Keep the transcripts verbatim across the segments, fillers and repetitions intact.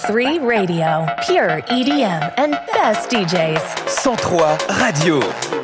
three Radio, pure E D M and best D Js. cent trois Radio.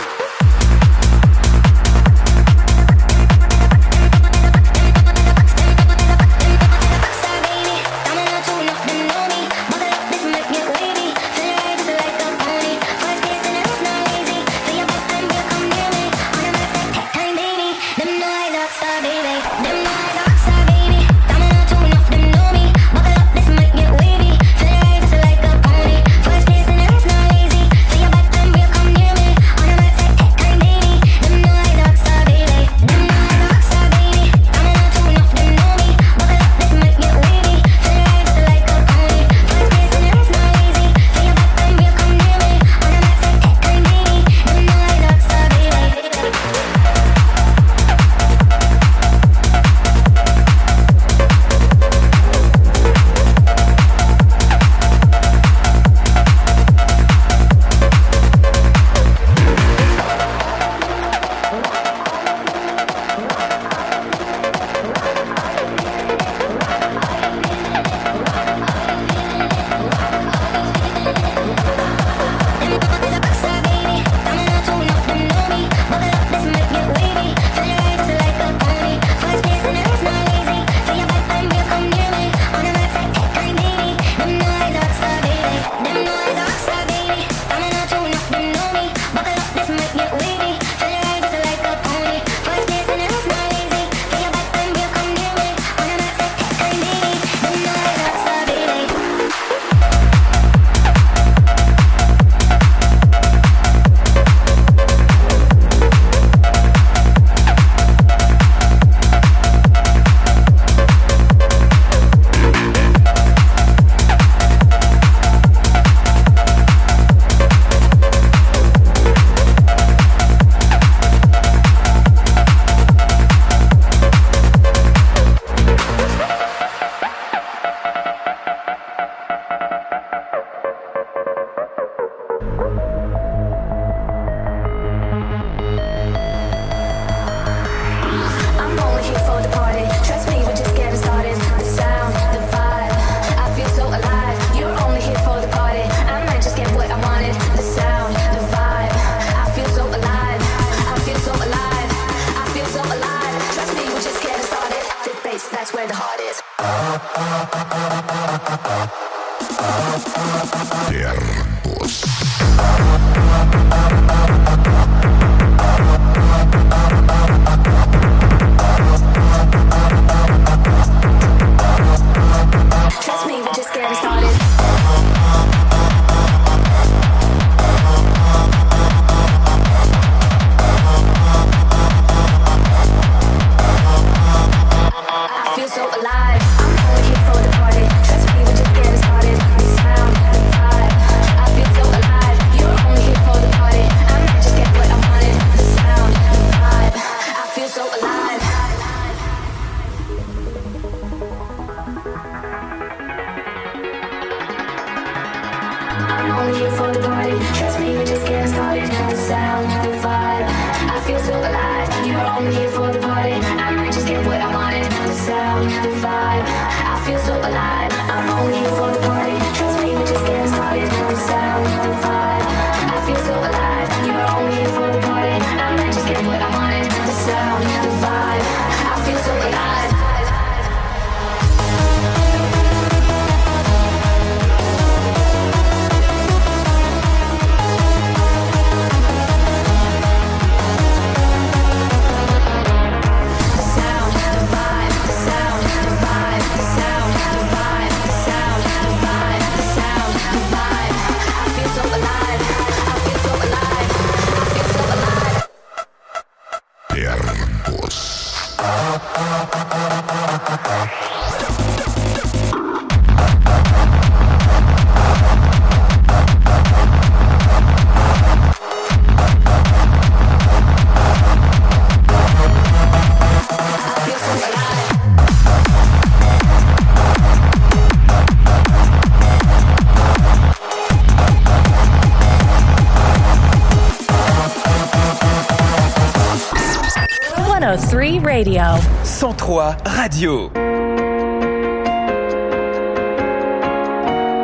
cent trois Radio. cent trois Radio.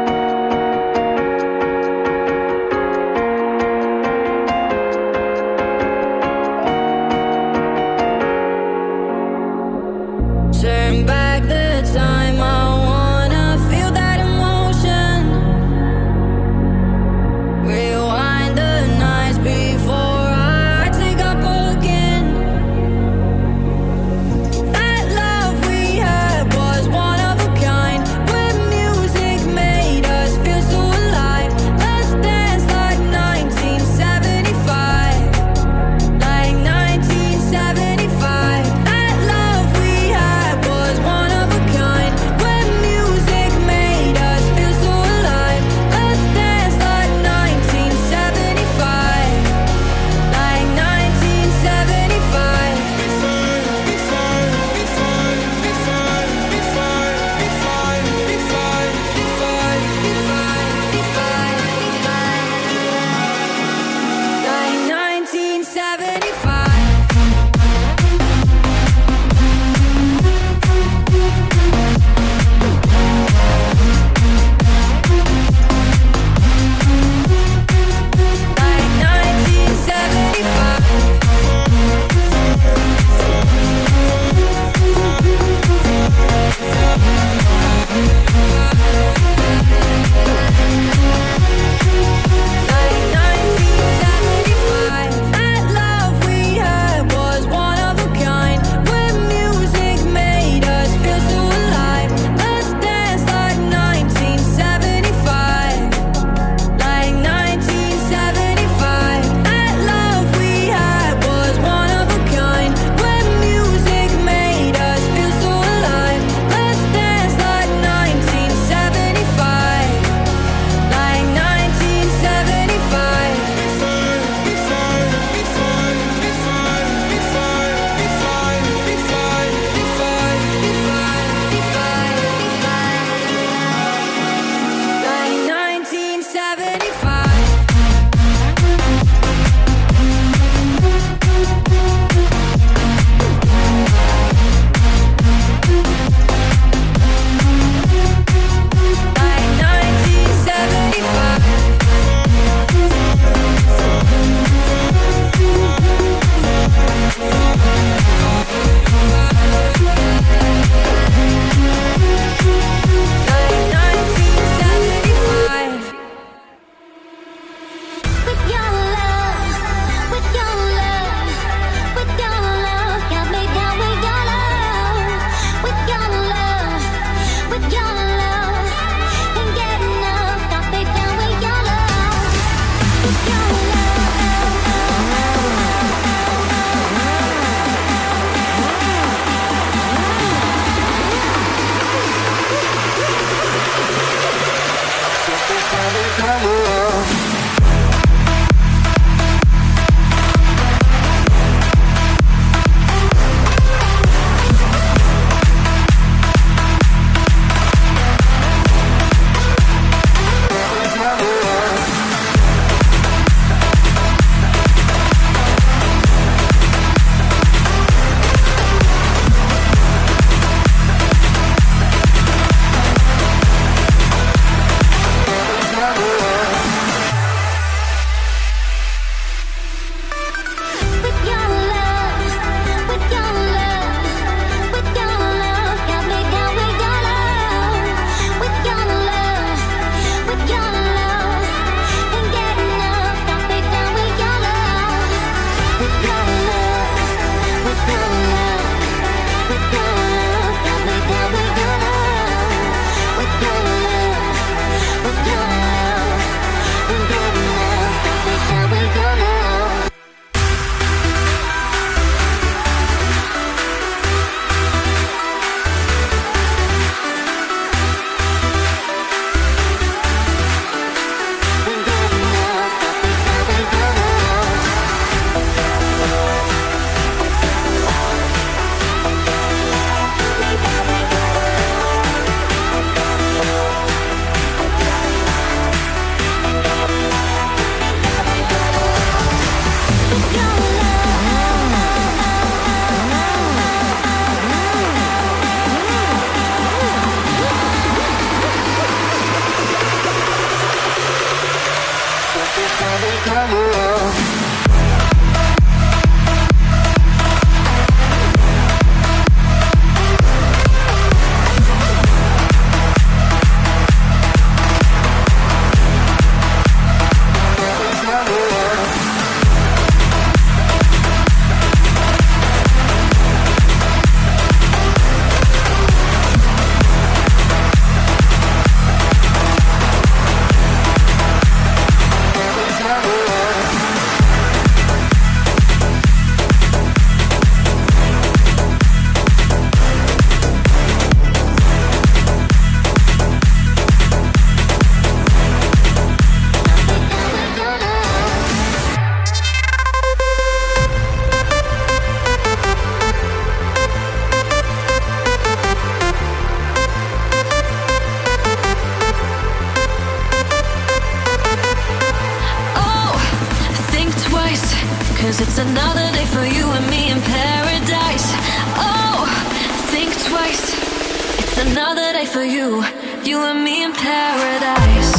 for you, you and me in paradise.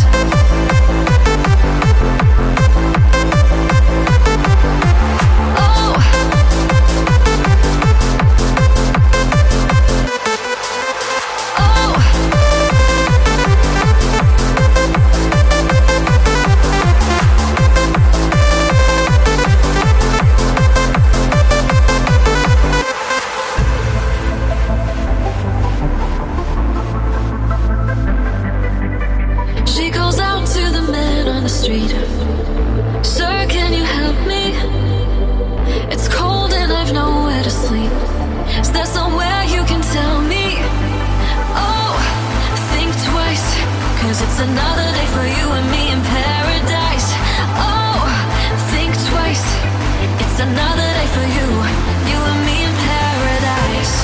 Sir, can you help me? It's cold and I've nowhere to sleep. Is there somewhere you can tell me? Oh, think twice, cause it's another day for you and me in paradise. Oh, think twice, it's another day for you, you and me in paradise.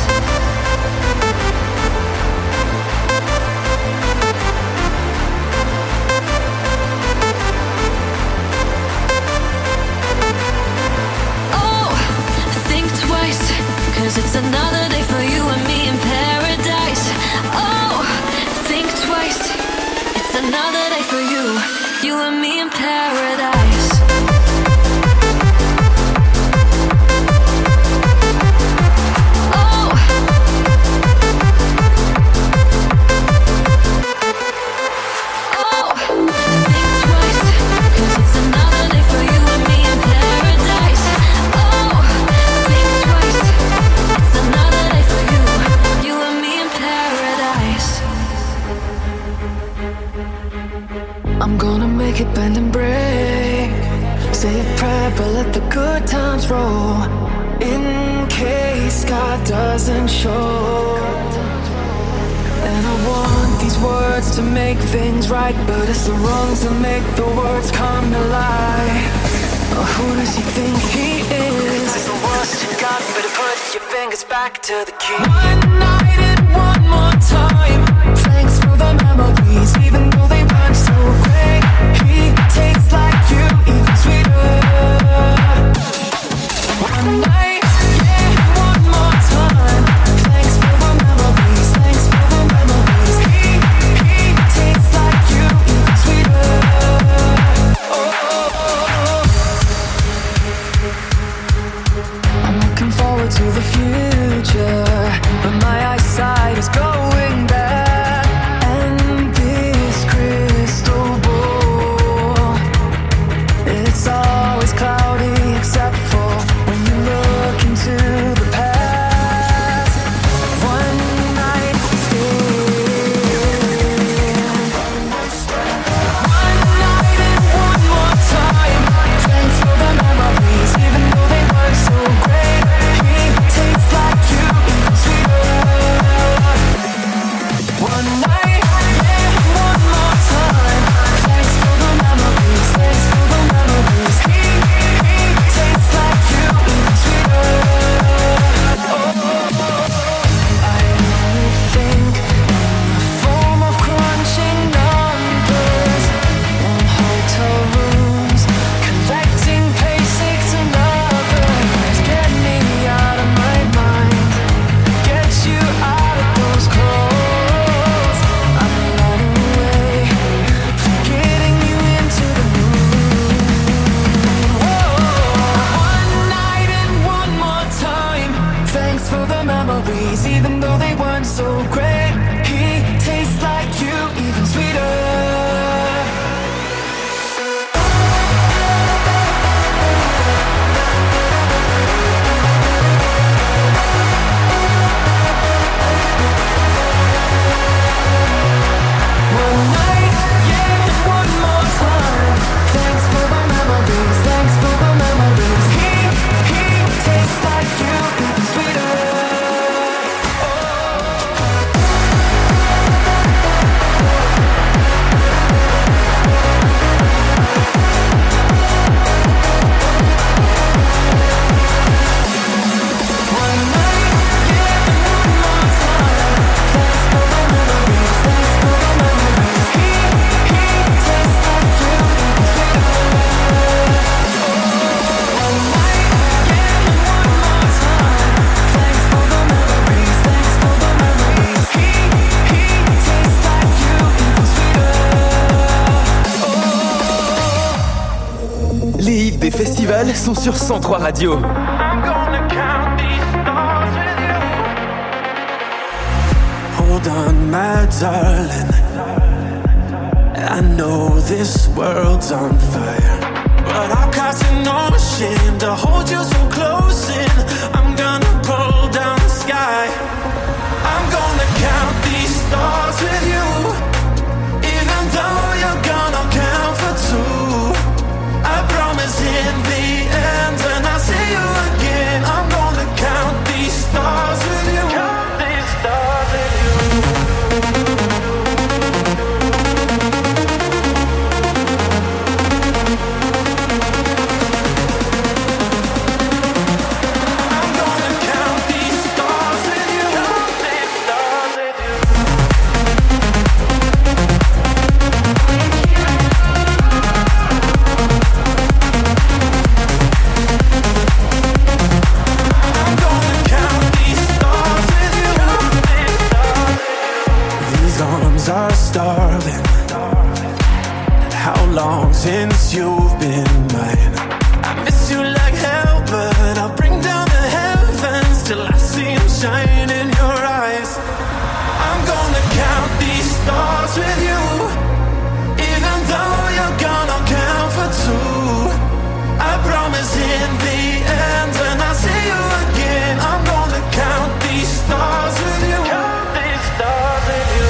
Cause it's another day for you and me in paradise. Oh, think twice. It's another day for you, you and me in paradise. Oh, oh, think twice. Cause it's another day for you and me in paradise. Oh, think twice. Another day for you, you and me in paradise. I'm gonna make it bend and break. Say a prayer, but let the good times roll. In case God doesn't show. And I want these words to make things right, but it's the wrongs that make the words come to life. Oh, who does he think he is? If that's the worst you got, better put your fingers back to the key. One night and one more time. Thanks for the memories, even though they weren't so great. He tastes like you, even sweeter. One night, yeah, one more time. Thanks for the memories, thanks for the memories. He, he tastes like you, even sweeter. Oh, oh, oh. I'm looking forward to the future, but my eyesight is going back. And this crystal ball, it's always cloudy except for when you look into the past. One night stand. One night and one more time. Thanks for the memories, even though they weren't so great. He tastes like you, even sweeter. One night, yeah, one more time. Thanks for the memories, thanks for the memories. He, he tastes like you, even sweeter. Oh, I only think in the form of crunching numbers in hotel rooms, collecting basics and others. Get me out of my mind, get you out of those clothes. I'm running away, getting you into the mood. One night and one more time. Thanks for the memories, even though they weren't so great. He tastes like you, even sweeter. One night, yeah, one more time. Thanks for the memories, thanks for the memories. He, he tastes like you, even sweeter. Oh. elles sont sur cent trois Radio. I'm gonna count these stars with you. Hold on, my darling. I know this world's on fire, but I'll cast no shame to hold you so close in. I'm gonna pull down the sky. I'm gonna count these stars with you. Even though you're gonna count for two, I promise in the end when I see you again, I'm gonna count these stars with you. Count these stars with you. Are starving. How long since you've been mine? I miss you like hell, but I'll bring down the heavens till I see them shine in your eyes. I'm gonna count these stars with you. Even though you're gonna count for two, I promise in the end when I see you again, I'm gonna count these stars with you. Count these stars with you.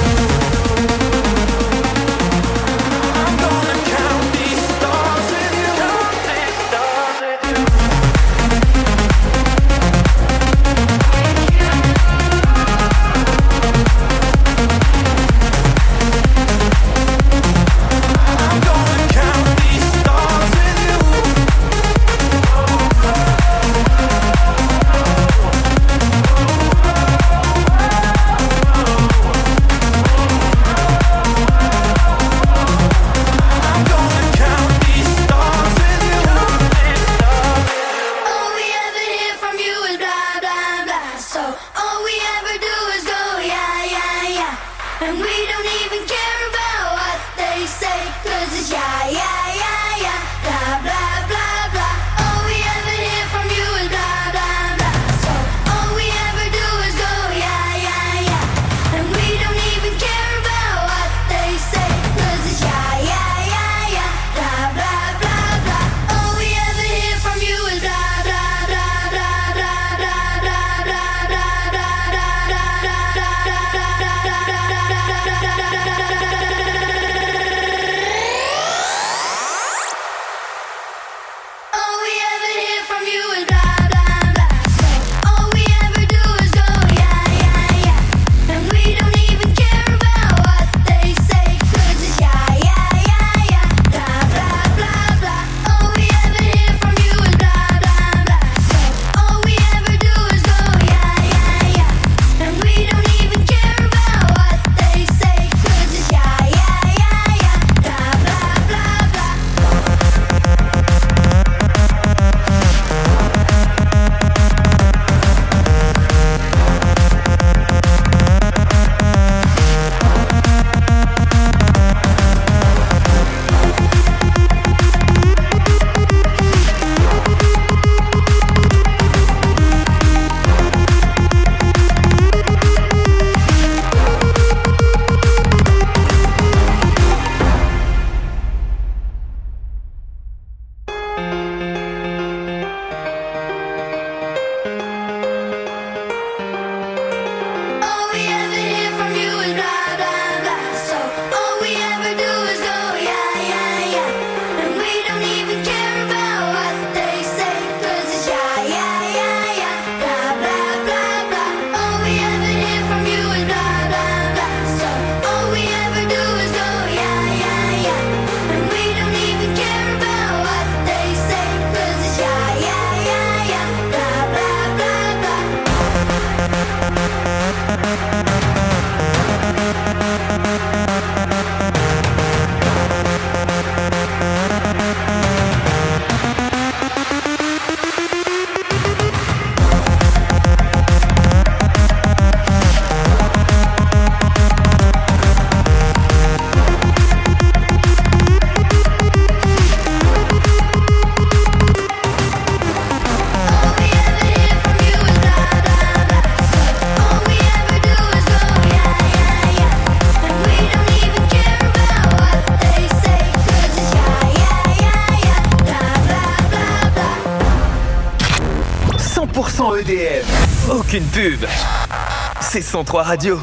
Aucune pub. C'est cent trois Radio.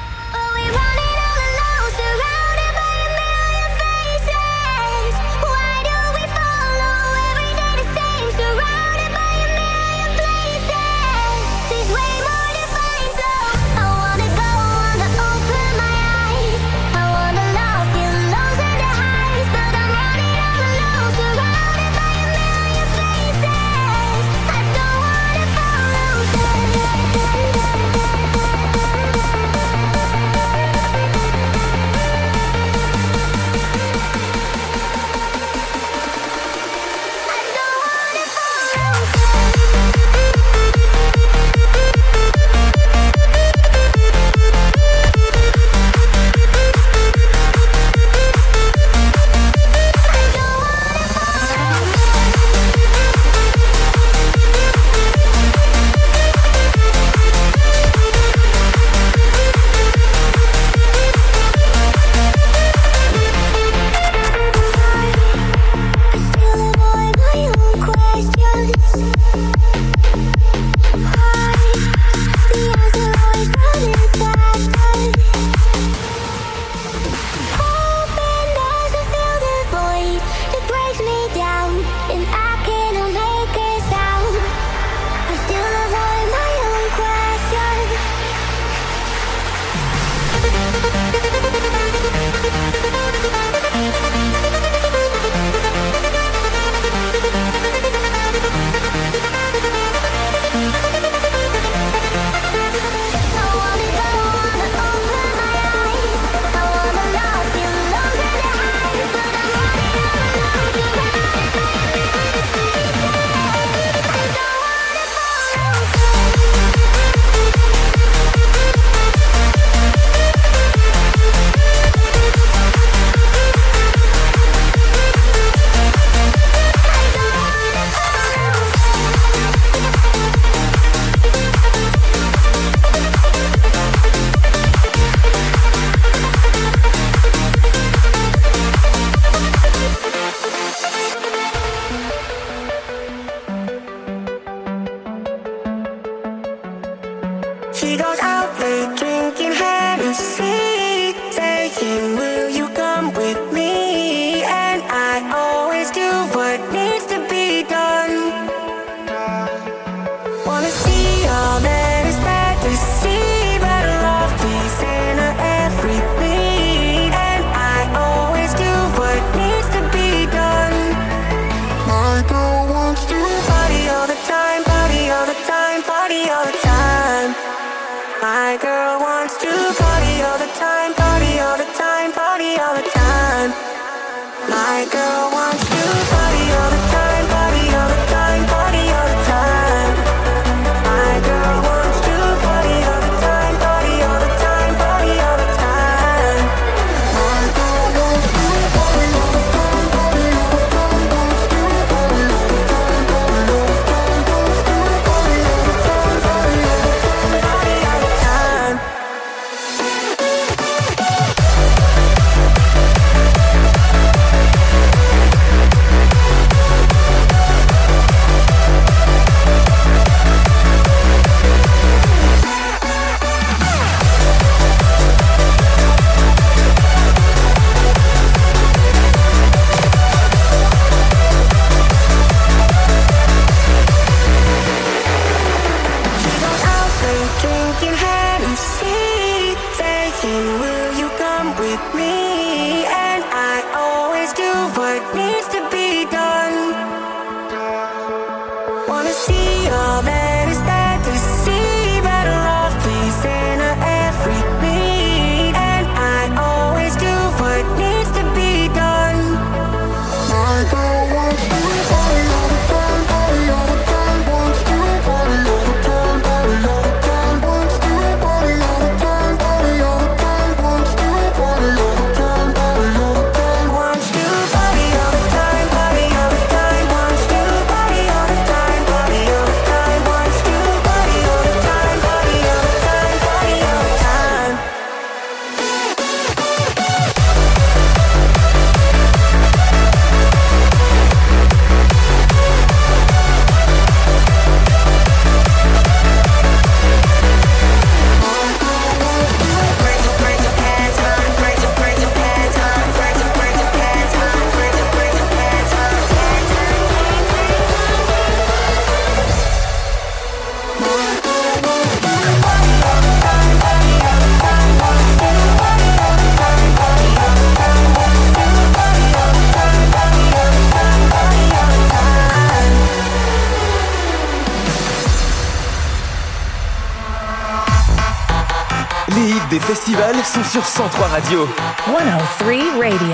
She goes out late drinking Hennessy, saying, will you come with me? And I always do what needs to be done. Wanna see all that is bad to see, but love peace in her every beat. And I always do what needs to be done. My girl wants to party all the time, party all the time, party all the time. My girl wants to party all the time, party all the time, party all the time. My girl wants to party all the time, party all the time, party all the time. My girl wants to party all the time, party all the time, party all the time. My girl wants to party all the time, party all the time, wants to party all the time, party all the time, wants to party all the time, party all the time, party all the time. Out late drinking Hennessy, saying, will you come with me? And I always do what needs to be done. Wanna see all that is bad to see, but love peace in her every beat. And I always do what needs to be done. My girl wants to party all the time, party all the time, wants to party all the time, party all the time, wants to Les hits des festivals sont sur cent trois Radio. cent trois Radio.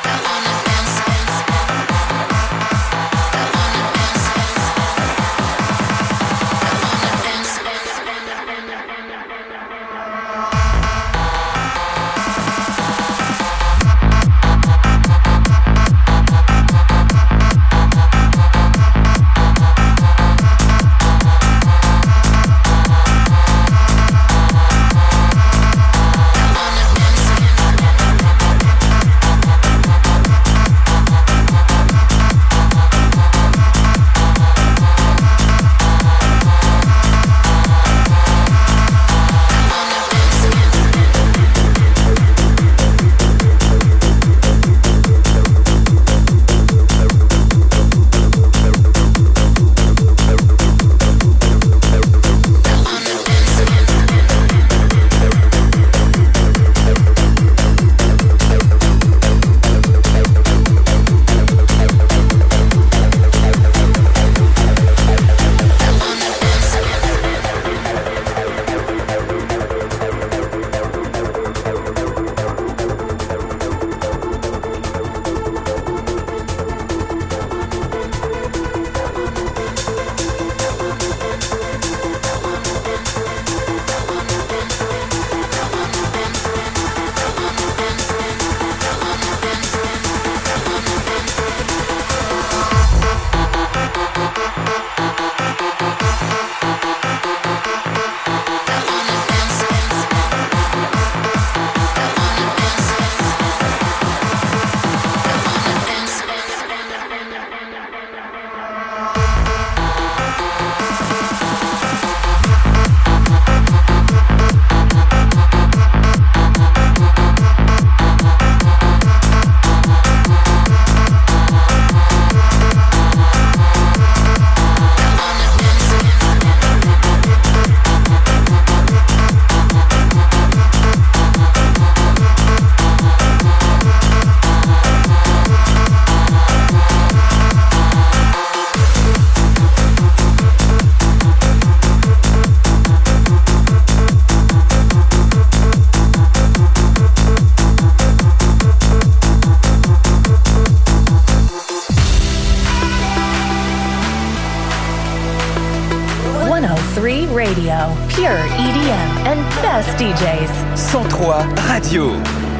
Radio, pure E D M and best D Js. cent trois Radio.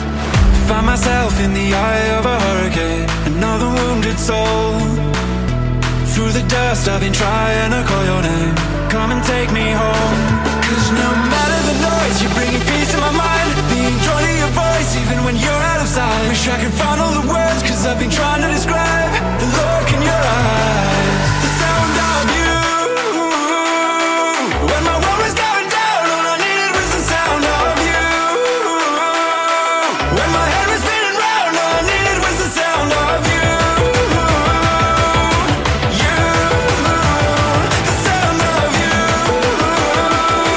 Find myself in the eye of a hurricane, another wounded soul. Through the dust I've been trying to call your name. Come and take me home. Cause no matter the noise, you're bringing peace to my mind. Being drawn to your voice even when you're out of sight. Wish I could find all the words, cause I've been trying to describe the look in your eyes, the sound of you. When my world was going down, all I needed was the sound of you. When my head was spinning round, all I needed was the sound of you. You, the sound of you.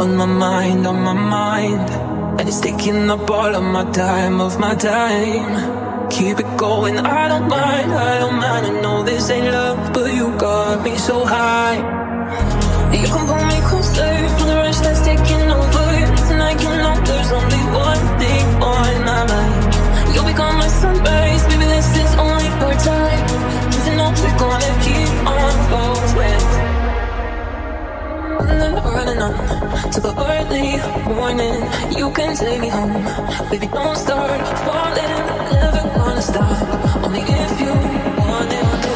on my mind, on my mind. And it's taking up all of my time, of my time. Keep it going, I don't mind, I don't mind. I know this ain't love, but you got me so high. You can pull me closer for the rush that's taking over. Tonight you know there's only one thing on my mind. You'll become my sunrise, baby this is only our time. Cause you know we're gonna keep on going. And then running on to the early morning. You can take me home, baby don't start falling. Never gonna stop, only if you want it to.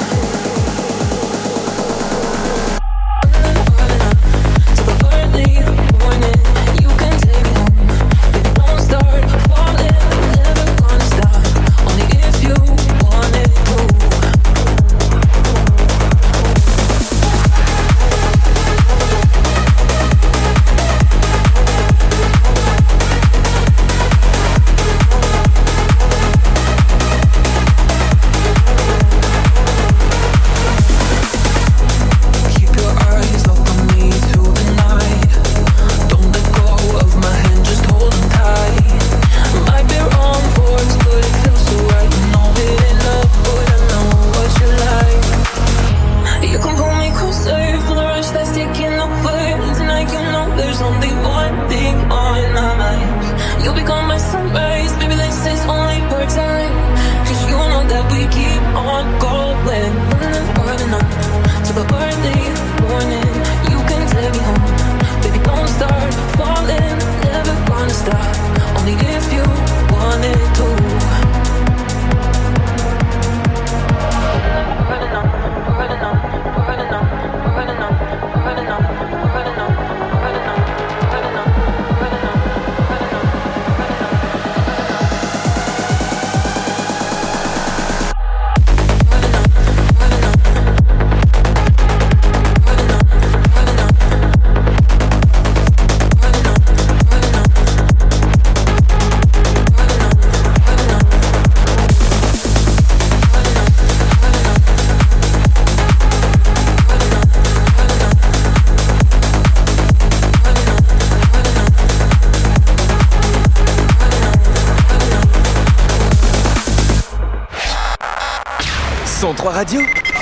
cent trois Radio,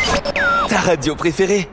ta radio préférée.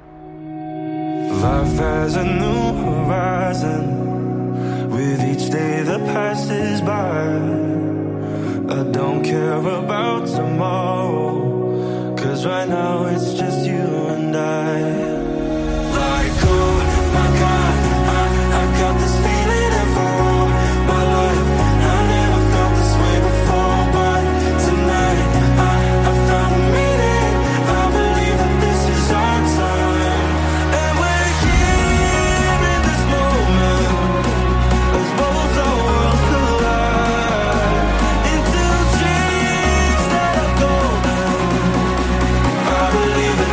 Life has a new horizon with each day that passes by. I don't care about tomorrow, cause right now it's just you and I. Like, oh my God, I, I got this feeling and for all my life I never felt this way before, but tonight I, I found a meaning. I believe that this is our time, and we're here in this moment as both our worlds collide into dreams that are golden. I believe that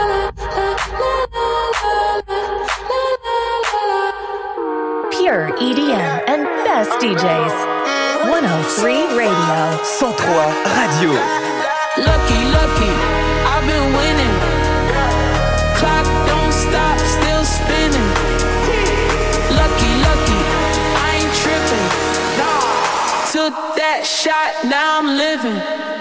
Pure E D M and best D Js. one oh three Radio. cent trois Radio. Lucky, lucky, I've been winning. Clock don't stop, still spinning. Lucky, lucky, I ain't tripping. Took that shot, now I'm living.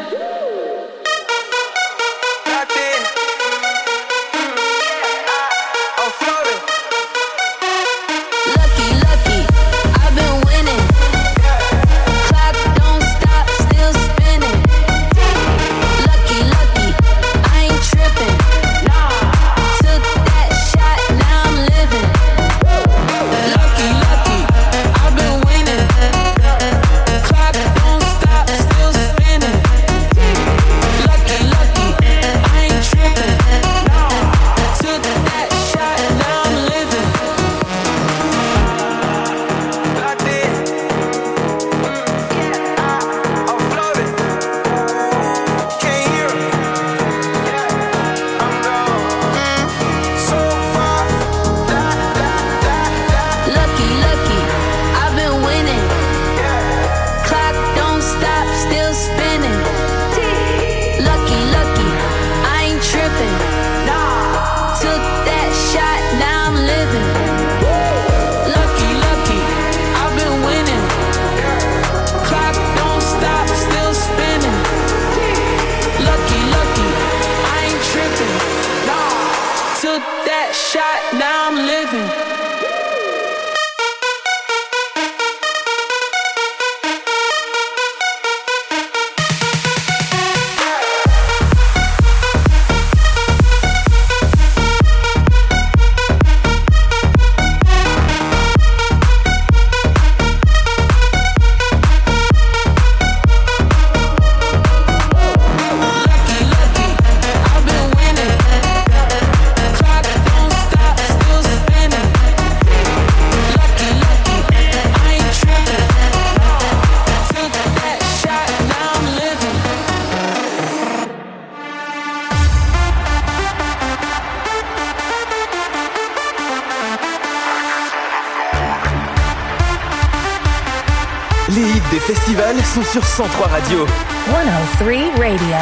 Les hits des festivals sont sur cent trois Radio. one oh three Radio.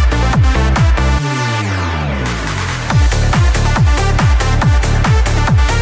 We'll be right back.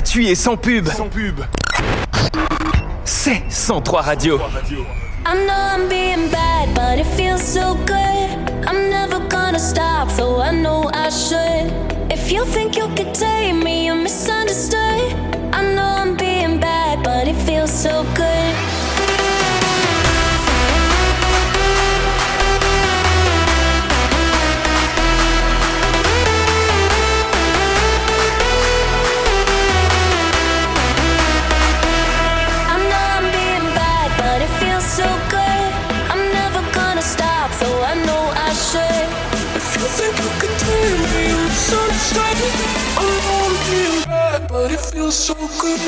gratuit et sans pub. Sans pub. C'est cent trois Radio. I know I'm being bad, but it feels so good. I'm never gonna stop, so I know I should. If you think you could tame me, you're misunderstood. I know I'm being bad, but it feels so good. So good, I'm never gonna stop, so I know I should. If you think you could tame me, you're misunderstood. I know I'm being bad, but it feels so good.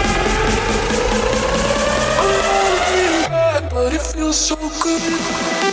So good.